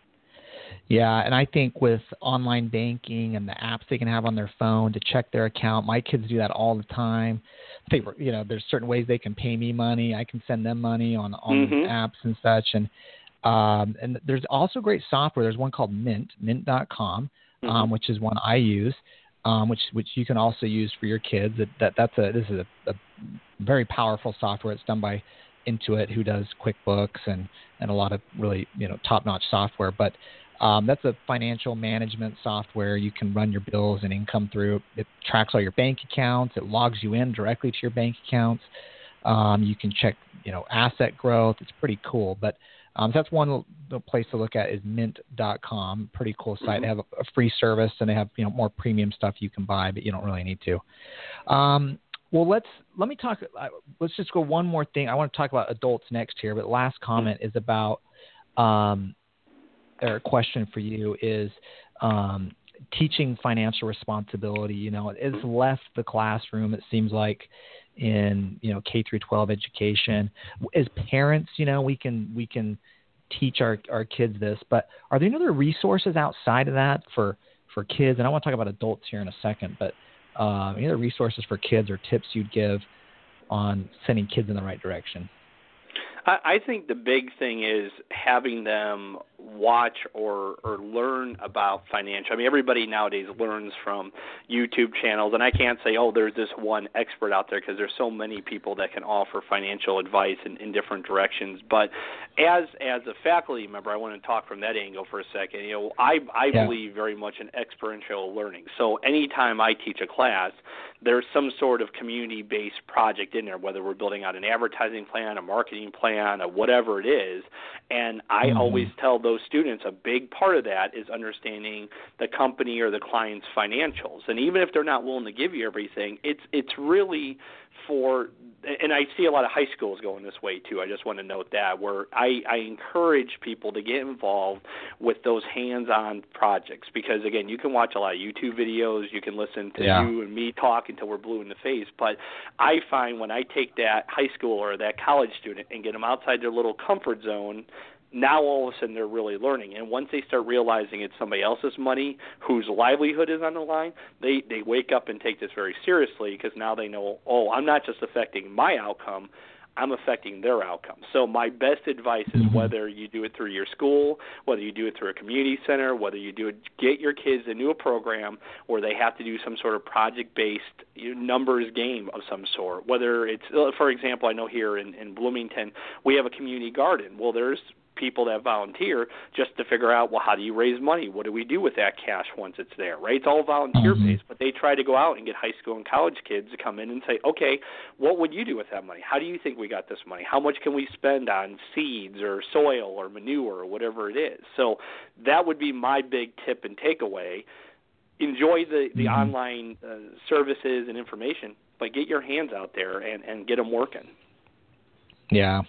Yeah, and I think with online banking and the apps they can have on their phone to check their account, my kids do that all the time. They, you know, there's certain ways they can pay me money. I can send them money on, on mm-hmm. apps and such. And um, and there's also great software. There's one called Mint, mint dot com, mm-hmm. um, which is one I use. Um, which which you can also use for your kids. That, that that's a this is a, a very powerful software. It's done by Intuit, who does QuickBooks and, and a lot of really you know top notch software. But um, that's a financial management software. You can run your bills and income through. It tracks all your bank accounts. It logs you in directly to your bank accounts. Um, you can check you know asset growth. It's pretty cool. But Um, so that's one place to look at is mint dot com. Pretty cool site. Mm-hmm. They have a, a free service, and they have you know more premium stuff you can buy, but you don't really need to. Um, well, let's let me talk. Uh, let's just go one more thing. I want to talk about adults next here, but last comment mm-hmm. is about um, or a question for you is um, teaching financial responsibility. You know, it has left the classroom. It seems like. In you know K through twelve education, as parents, you know we can we can teach our, our kids this. But are there any other resources outside of that for, for kids? And I want to talk about adults here in a second. But uh, any other resources for kids or tips you'd give on sending kids in the right direction? I, I think the big thing is having them watch or, or learn about financial. I mean, everybody nowadays learns from YouTube channels, and I can't say, oh, there's this one expert out there because there's so many people that can offer financial advice in, in different directions. But as as a faculty member, I want to talk from that angle for a second. You know, I, I yeah. believe very much in experiential learning. So anytime I teach a class, there's some sort of community-based project in there, whether we're building out an advertising plan, a marketing plan, or whatever it is. And I mm-hmm. always tell those students a big part of that is understanding the company or the client's financials. And even if they're not willing to give you everything, it's it's really for – and I see a lot of high schools going this way too. I just want to note that, where I, I encourage people to get involved with those hands-on projects because, again, you can watch a lot of YouTube videos. You can listen to yeah. you and me talk until we're blue in the face. But I find when I take that high school or that college student and get them outside their little comfort zone, now all of a sudden they're really learning. And once they start realizing it's somebody else's money whose livelihood is on the line, they, they wake up and take this very seriously, because now they know, oh, I'm not just affecting my outcome, I'm affecting their outcome. So my best advice is, whether you do it through your school, whether you do it through a community center, whether you do it, get your kids into a program where they have to do some sort of project-based numbers game of some sort. Whether it's, for example, I know here in, in Bloomington, we have a community garden. Well, there's people that volunteer just to figure out, well, how do you raise money? What do we do with that cash once it's there, right? It's all volunteer-based, mm-hmm. but they try to go out and get high school and college kids to come in and say, okay, what would you do with that money? How do you think we got this money? How much can we spend on seeds or soil or manure or whatever it is? So that would be my big tip and takeaway. Enjoy the, the mm-hmm. online uh, services and information, but get your hands out there and, and get them working. Yeah.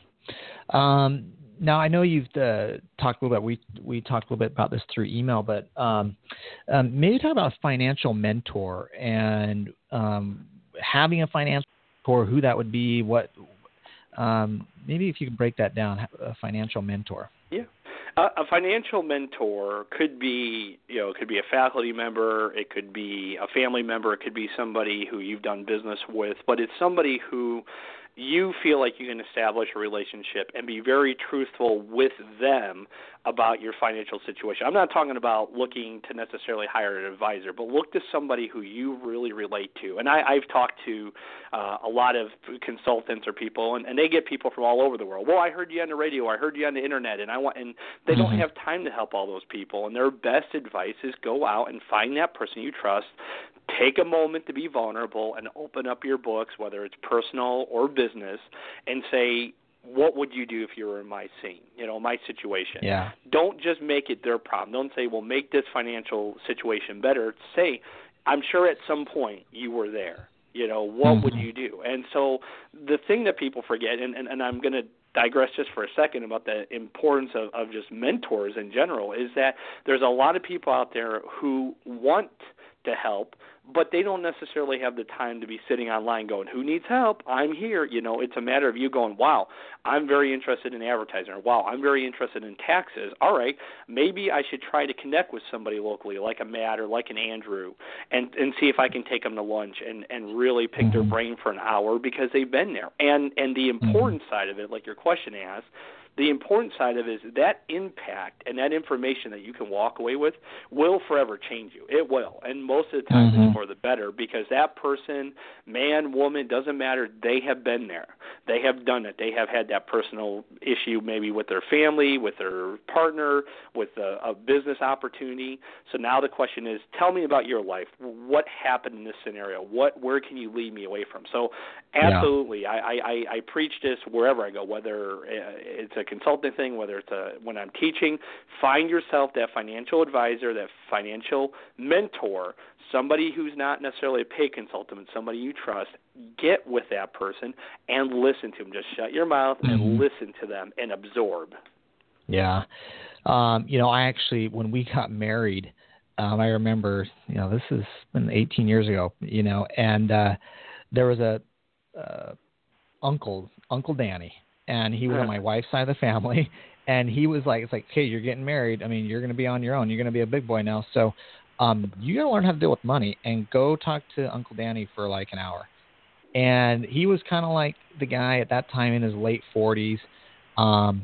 Um Now, I know you've uh, talked a little bit, we we talked a little bit about this through email, but um, um, maybe talk about a financial mentor and um, having a financial mentor, who that would be, what, um, maybe if you could break that down, a financial mentor. Yeah. Uh, a financial mentor could be, you know, it could be a faculty member, it could be a family member, it could be somebody who you've done business with, but it's somebody who you feel like you can establish a relationship and be very truthful with them about your financial situation. I'm not talking about looking to necessarily hire an advisor, but look to somebody who you really relate to. And I, I've talked to uh, a lot of consultants or people, and, and they get people from all over the world. Well, I heard you on the radio, I heard you on the internet, and I want, and they mm-hmm. don't have time to help all those people. And their best advice is go out and find that person you trust. Take a moment to be vulnerable and open up your books, whether it's personal or business, and say, what would you do if you were in my scene, you know, my situation? Yeah. Don't just make it their problem. Don't say, well, make this financial situation better. Say, I'm sure at some point you were there. You know, what mm-hmm. would you do? And so the thing that people forget, and, and, and I'm going to digress just for a second about the importance of, of just mentors in general, is that there's a lot of people out there who want to help, but they don't necessarily have the time to be sitting online going, who needs help? I'm here. You know, it's a matter of you going, wow, I'm very interested in advertising, or wow, I'm very interested in taxes. All right, maybe I should try to connect with somebody locally, like a Matt or like an Andrew, and, and see if I can take them to lunch and, and really pick mm-hmm. their brain for an hour, because they've been there. And, and the important mm-hmm. side of it, like your question asked, the important side of it is that impact and that information that you can walk away with will forever change you. It will. And most of the time mm-hmm. it's for the better, because that person, man, woman, doesn't matter, they have been there. They have done it. They have had that personal issue maybe with their family, with their partner, with a, a business opportunity. So now the question is, tell me about your life. What happened in this scenario? What, where can you lead me away from? So absolutely, yeah. I, I, I preach this wherever I go, whether it's a consulting thing, whether it's a, when I'm teaching. Find yourself that financial advisor, that financial mentor, somebody who's not necessarily a paid consultant, but somebody you trust. Get with that person and listen to them. Just shut your mouth and mm-hmm. listen to them and absorb. Yeah. Um, you know, I actually, when we got married, um, I remember, you know, this is been eighteen years ago, you know, and uh, there was a uh, uncle, Uncle Danny, and he was on my wife's side of the family, and he was like, it's like, hey, you're getting married. I mean, you're going to be on your own. You're going to be a big boy now. So um, you got to learn how to deal with money, and go talk to Uncle Danny for like an hour. And he was kind of like the guy at that time in his late forties, um,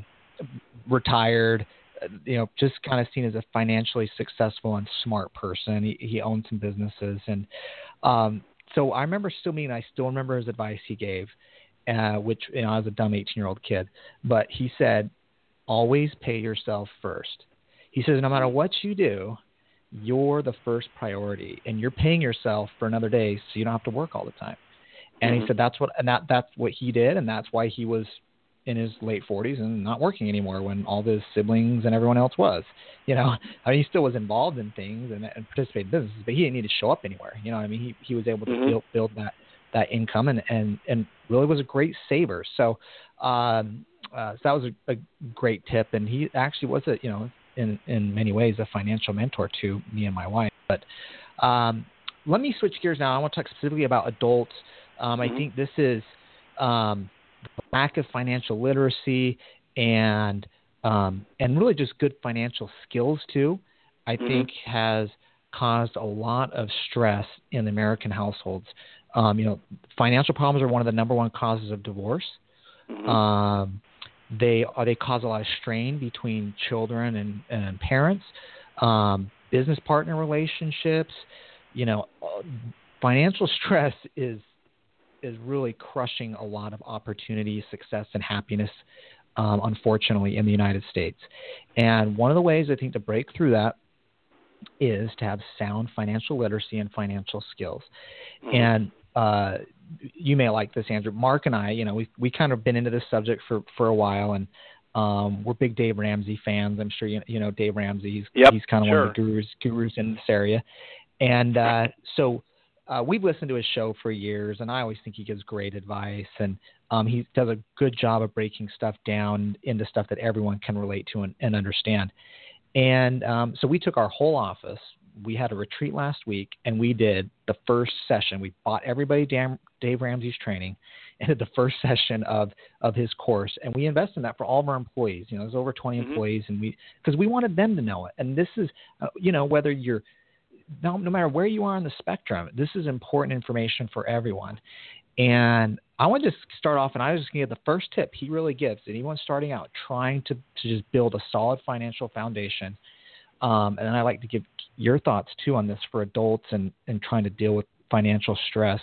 retired, you know, just kind of seen as a financially successful and smart person. He, he owned some businesses. And um, so I remember still meeting, I still remember his advice he gave. Uh, which, you know, I was a dumb eighteen-year-old kid. But he said, always pay yourself first. He says, no matter what you do, you're the first priority, and you're paying yourself for another day so you don't have to work all the time. And mm-hmm. he said that's what and that that's what he did, and that's why he was in his late forties and not working anymore when all his siblings and everyone else was. You know, I mean, he still was involved in things and, and participated in businesses, but he didn't need to show up anywhere. You know what I mean? He, he was able to mm-hmm. build, build that that income and, and, and really was a great saver. So, um, uh, so that was a, a great tip. And he actually was a, you know, in, in many ways, a financial mentor to me and my wife. But, um, let me switch gears now. I want to talk specifically about adults. Um, mm-hmm. I think this is, um, the lack of financial literacy and, um, and really just good financial skills too, I mm-hmm. think has caused a lot of stress in the American households. Um, you know, financial problems are one of the number one causes of divorce. Mm-hmm. Um, they are, they cause a lot of strain between children and, and parents, um, business partner relationships. You know, financial stress is is really crushing a lot of opportunity, success, and happiness, um, unfortunately, in the United States. And one of the ways I think to break through that is to have sound financial literacy and financial skills. Mm-hmm. And uh, you may like this, Andrew. Mark and I, you know, we we kind of been into this subject for, for a while, and um, we're big Dave Ramsey fans. I'm sure you you know Dave Ramsey. He's, yep, he's kind of sure. one of the gurus gurus in this area. And uh, so uh, we've listened to his show for years, and I always think he gives great advice. And um, he does a good job of breaking stuff down into stuff that everyone can relate to and, and understand. And um, so we took our whole office. We had a retreat last week, and we did the first session. We bought everybody Dan, Dave Ramsey's training and did the first session of, of his course. And we invested in that for all of our employees. You know, there's over twenty mm-hmm. employees, and we because we wanted them to know it. And this is, uh, you know, whether you're no, no matter where you are on the spectrum, this is important information for everyone. And I want to just start off, and I was just going to give the first tip he really gives to anyone starting out, trying to, to just build a solid financial foundation. Um, and then I like to give your thoughts, too, on this for adults and, and trying to deal with financial stress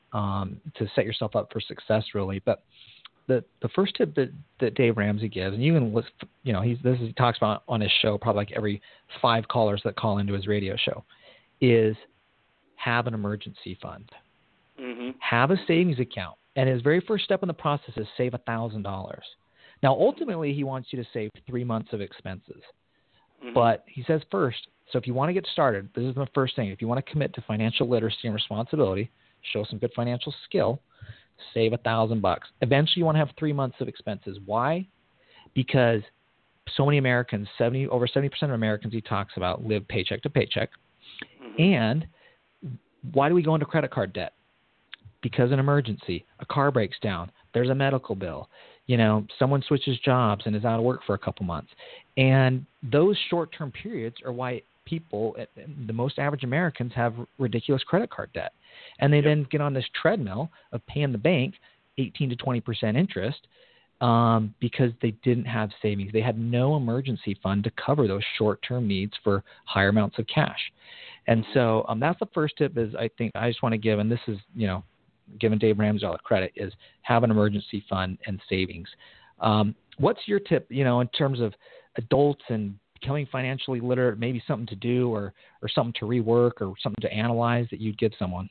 um, to set yourself up for success, really. But the the first tip that, that Dave Ramsey gives, and you can list, you know, he's, this is, he talks about on his show, probably like every five callers that call into his radio show, is have an emergency fund. Mm-hmm. Have a savings account. And his very first step in the process is save one thousand dollars. Now, ultimately, he wants you to save three months of expenses. Mm-hmm. But he says first, so if you want to get started, this is the first thing. If you want to commit to financial literacy and responsibility, show some good financial skill, save one thousand bucks. Eventually, you want to have three months of expenses. Why? Because so many Americans, seventy over seventy percent of Americans he talks about, live paycheck to paycheck. Mm-hmm. And why do we go into credit card debt? Because an emergency, a car breaks down, there's a medical bill, you know, someone switches jobs and is out of work for a couple months. And those short-term periods are why people, the most average Americans, have ridiculous credit card debt. And they yep. then get on this treadmill of paying the bank eighteen to twenty percent interest um, because they didn't have savings. They had no emergency fund to cover those short-term needs for higher amounts of cash. And so um, that's the first tip is I think I just want to give, and this is, you know, giving Dave Ramsey all the credit, is have an emergency fund and savings. Um, what's your tip, you know, in terms of adults and becoming financially literate, maybe something to do or, or something to rework or something to analyze that you'd give someone?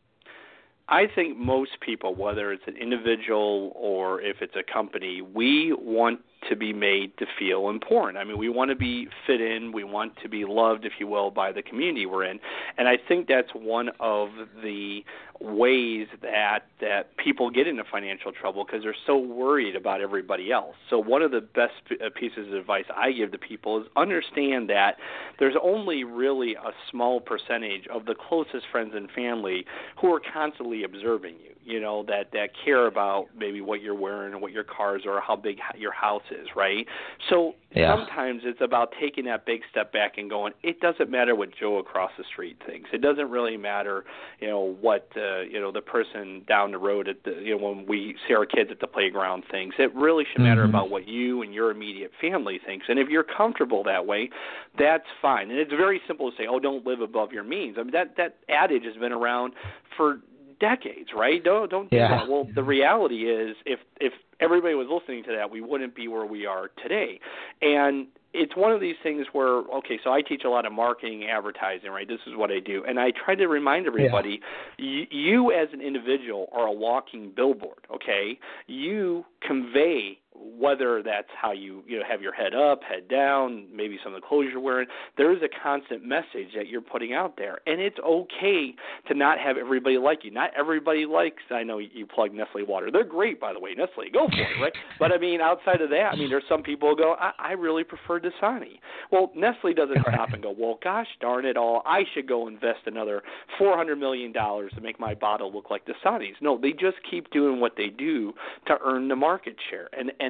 I think most people, whether it's an individual or if it's a company, we want to be made to feel important. I mean, we want to be fit in. We want to be loved, if you will, by the community we're in. And I think that's one of the ways that that people get into financial trouble because they're so worried about everybody else. So one of the best pieces of advice I give to people is understand that there's only really a small percentage of the closest friends and family who are constantly observing you, you know, that, that care about maybe what you're wearing or what your cars are or how big your house is, right? So yeah. sometimes it's about taking that big step back and going, it doesn't matter what Joe across the street thinks. It doesn't really matter, you know, what, uh, you know, the person down the road at the, you know, when we see our kids at the playground thinks. It really should matter mm-hmm. about what you and your immediate family thinks. And if you're comfortable that way, that's fine. And it's very simple to say, oh, don't live above your means. I mean, that, that adage has been around for decades, right? Don't don't do yeah. that. Well, the reality is, if if everybody was listening to that, we wouldn't be where we are today. And it's one of these things where, okay, so I teach a lot of marketing, advertising, right? This is what I do, and I try to remind everybody, yeah. y- you as an individual are a walking billboard. Okay, you convey. Whether that's how you, you know, have your head up, head down, maybe some of the clothes you're wearing, there is a constant message that you're putting out there. And it's okay to not have everybody like you. Not everybody likes, I know you plug Nestle water. They're great, by the way, Nestle. Go for it, right? But, I mean, outside of that, I mean, there's some people who go, I, I really prefer Dasani. Well, Nestle doesn't stop and go, well, gosh darn it all, I should go invest another four hundred million dollars to make my bottle look like Dasani's. No, they just keep doing what they do to earn the market share. And, and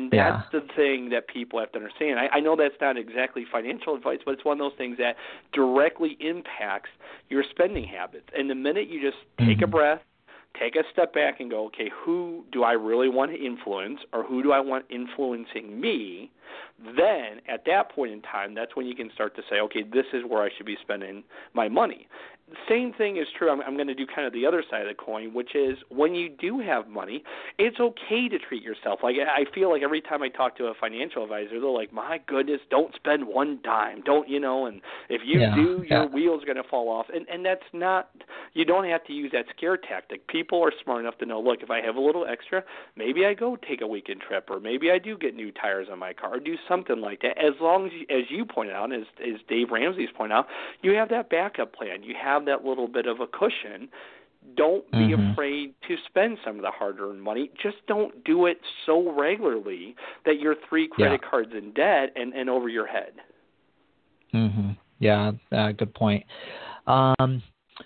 And that's yeah. the thing that people have to understand. I, I know that's not exactly financial advice, but it's one of those things that directly impacts your spending habits. And the minute you just take mm-hmm. a breath, take a step back and go, okay, who do I really want to influence, or who do I want influencing me? Then at that point in time, that's when you can start to say, okay, this is where I should be spending my money. The same thing is true. I'm, I'm going to do kind of the other side of the coin, which is when you do have money, it's okay to treat yourself. Like I feel like every time I talk to a financial advisor, they're like, my goodness, don't spend one dime. Don't, you know, and if you yeah, do, yeah. your wheel's going to fall off. And, and that's not, you don't have to use that scare tactic. People are smart enough to know, look, if I have a little extra, maybe I go take a weekend trip, or maybe I do get new tires on my car, or do something like that. As long as, you, as you pointed out, as, as Dave Ramsey's pointed out, you have that backup plan. You have that little bit of a cushion. Don't be mm-hmm. afraid to spend some of the hard-earned money. Just don't do it so regularly that you're three credit yeah. cards in debt and, and over your head. Mm-hmm. Yeah, uh, good point. Um,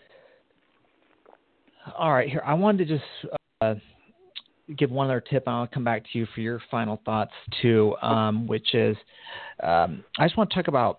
all right, here I wanted to just uh, give one other tip, and I'll come back to you for your final thoughts too, um, which is um, I just want to talk about,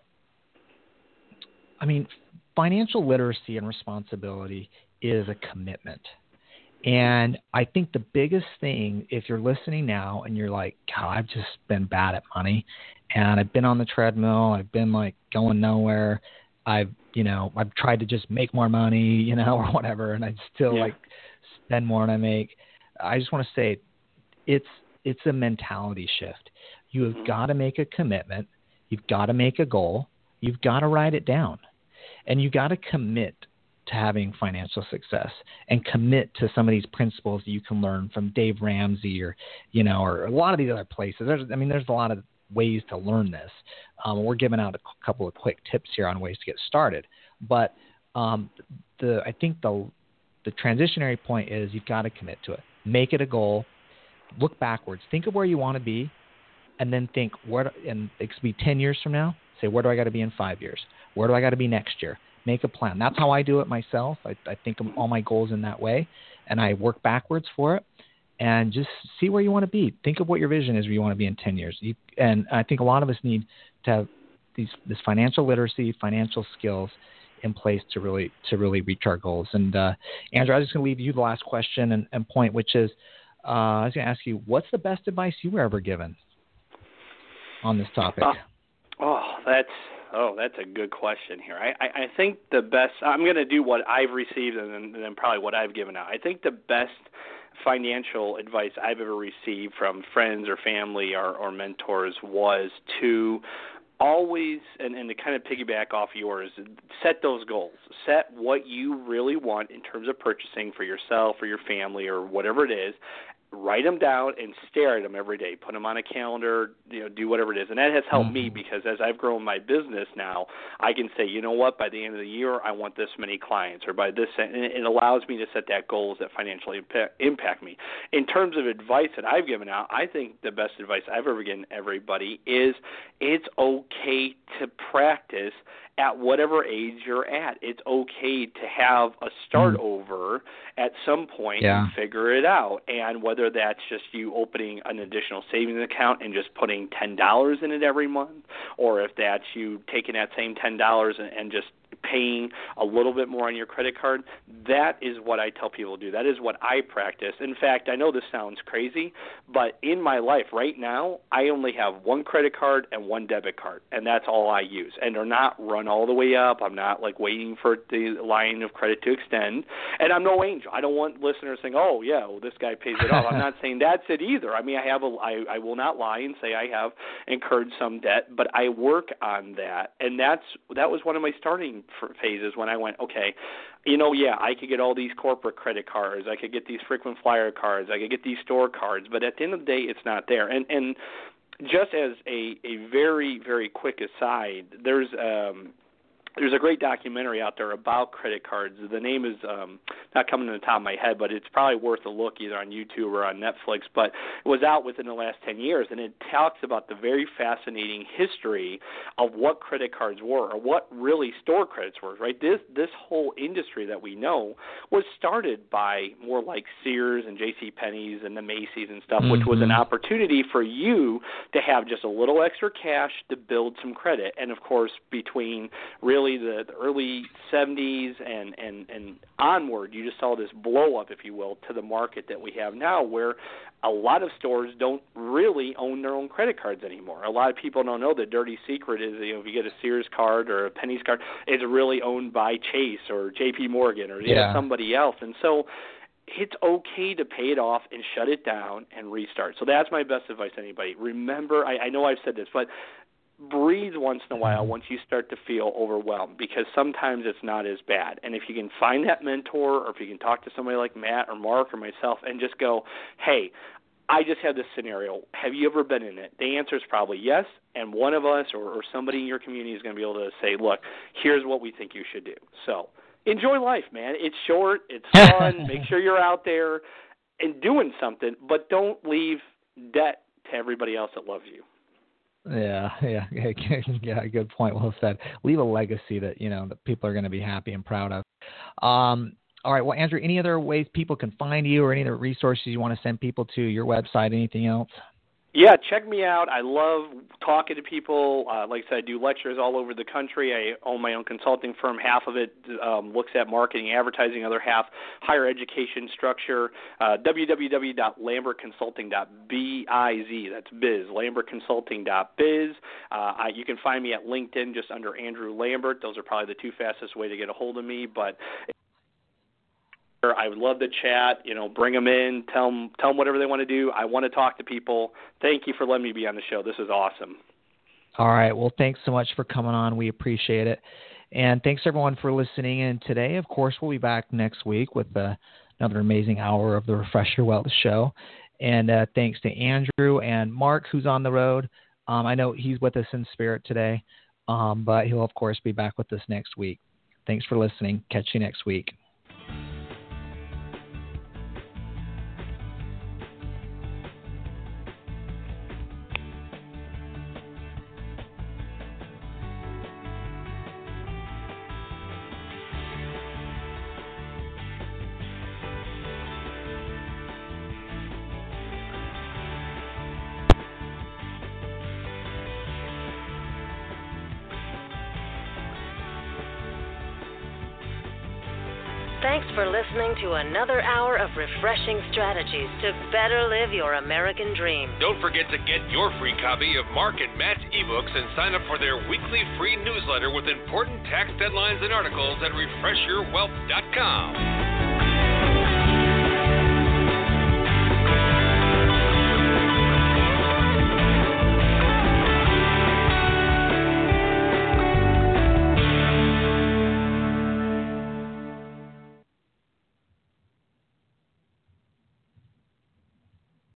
I mean, financial literacy and responsibility is a commitment. And I think the biggest thing, if you're listening now and you're like, God, I've just been bad at money, and I've been on the treadmill, I've been like going nowhere, I've, you know, I've tried to just make more money, you know, or whatever, and I still yeah. like spend more than I make. I just want to say it's, it's a mentality shift. You have mm-hmm. got to make a commitment. You've got to make a goal. You've got to write it down. And you got to commit to having financial success, and commit to some of these principles that you can learn from Dave Ramsey, or, you know, or a lot of these other places. There's, I mean, there's a lot of ways to learn this. Um, we're giving out a couple of quick tips here on ways to get started. But um, the, I think the, the transitionary point is you've got to commit to it. Make it a goal. Look backwards. Think of where you want to be, and then think, where, and it could be ten years from now. Say, where do I got to be in five years? Where do I got to be next year? Make a plan. That's how I do it myself. I, I think of all my goals in that way, and I work backwards for it, and just see where you want to be. Think of what your vision is where you want to be in ten years. You, and I think a lot of us need to have these, this financial literacy, financial skills in place to really to really reach our goals. And uh, Andrew, I was just going to leave you the last question and, and point, which is, uh, I was going to ask you, what's the best advice you were ever given on this topic? Uh, oh, that's oh, that's a good question here. I, I, I think the best, I'm going to do what I've received and then, and then probably what I've given out. I think the best financial advice I've ever received from friends or family or, or mentors was to always, and, and to kind of piggyback off yours, set those goals. Set what you really want in terms of purchasing for yourself or your family or whatever it is. Write them down and stare at them every day. Put them on a calendar, you know, do whatever it is. And that has helped mm-hmm. me, because as I've grown my business now, I can say, you know what, by the end of the year, I want this many clients, or by this, and it allows me to set that goals that financially impact, impact me. In terms of advice that I've given out, I think the best advice I've ever given everybody is it's okay to practice at whatever age you're at. It's okay to have a start over at some point yeah. and figure it out. And whether that's just you opening an additional savings account and just putting ten dollars in it every month, or if that's you taking that same ten dollars and, and just paying a little bit more on your credit card, that is what I tell people to do. That is what I practice. In fact, I know this sounds crazy, but in my life right now, I only have one credit card and one debit card, and that's all I use. And they're not run all the way up. I'm not like waiting for the line of credit to extend. And I'm no angel. I don't want listeners saying, oh, yeah, well, this guy pays it off. I'm not saying that's it either. I mean, I have a, I, I will not lie and say I have incurred some debt, but I work on that. And that's that was one of my starting phases when I went, okay, you know, yeah, I could get all these corporate credit cards, I could get these frequent flyer cards, I could get these store cards, but at the end of the day, it's not there. And and just as a, a very, very quick aside, there's um, there's a great documentary out there about credit cards. The name is um, not coming to the top of my head, but it's probably worth a look either on YouTube or on Netflix. But it was out within the last ten years, and it talks about the very fascinating history of what credit cards were, or what really store credits were, right? This this whole industry that we know was started by more like Sears and JCPenney's and the Macy's and stuff, mm-hmm. which was an opportunity for you to have just a little extra cash to build some credit. And, of course, between really The, the early seventies and, and, and onward, you just saw this blow up, if you will, to the market that we have now, where a lot of stores don't really own their own credit cards anymore. A lot of people don't know the dirty secret is, you know, if you get a Sears card or a Penny's card, it's really owned by Chase or J P Morgan or you know, somebody else. And so it's okay to pay it off and shut it down and restart. So that's my best advice to anybody. Remember, I, I know I've said this, but breathe once in a while once you start to feel overwhelmed, because sometimes it's not as bad. And if you can find that mentor, or if you can talk to somebody like Matt or Mark or myself and just go, hey, I just had this scenario. Have you ever been in it? The answer is probably yes, and one of us or, or somebody in your community is going to be able to say, look, here's what we think you should do. So enjoy life, man. It's short. It's fun. Make sure you're out there and doing something, but don't leave debt to everybody else that loves you. Yeah, yeah, yeah. Good point. Well said. Leave a legacy that you know that people are going to be happy and proud of. Um, all right. Well, Andrew, any other ways people can find you, or any other resources you want to send people to? Your website, anything else? Yeah, check me out. I love talking to people. Uh, like I said, I do lectures all over the country. I own my own consulting firm. Half of it um, looks at marketing, advertising, other half higher education structure. Uh, w w w dot lambert consulting dot biz. That's biz, lambert consulting dot biz. Uh, I, you can find me at LinkedIn just under Andrew Lambert. Those are probably the two fastest way to get a hold of me. But I would love to chat, you know, bring them in, tell them, tell them whatever they want to do. I want to talk to people. Thank you for letting me be on the show. This is awesome. All right. Well, thanks so much for coming on. We appreciate it. And thanks, everyone, for listening in today. Of course, we'll be back next week with uh, another amazing hour of the Refresh Your Wealth Show. And uh, thanks to Andrew and Mark, who's on the road. Um, I know he's with us in spirit today, um, but he'll, of course, be back with us next week. Thanks for listening. Catch you next week. Thanks for listening to another hour of refreshing strategies to better live your American dream. Don't forget to get your free copy of Mark and Matt's ebooks and sign up for their weekly free newsletter with important tax deadlines and articles at refresh your wealth dot com.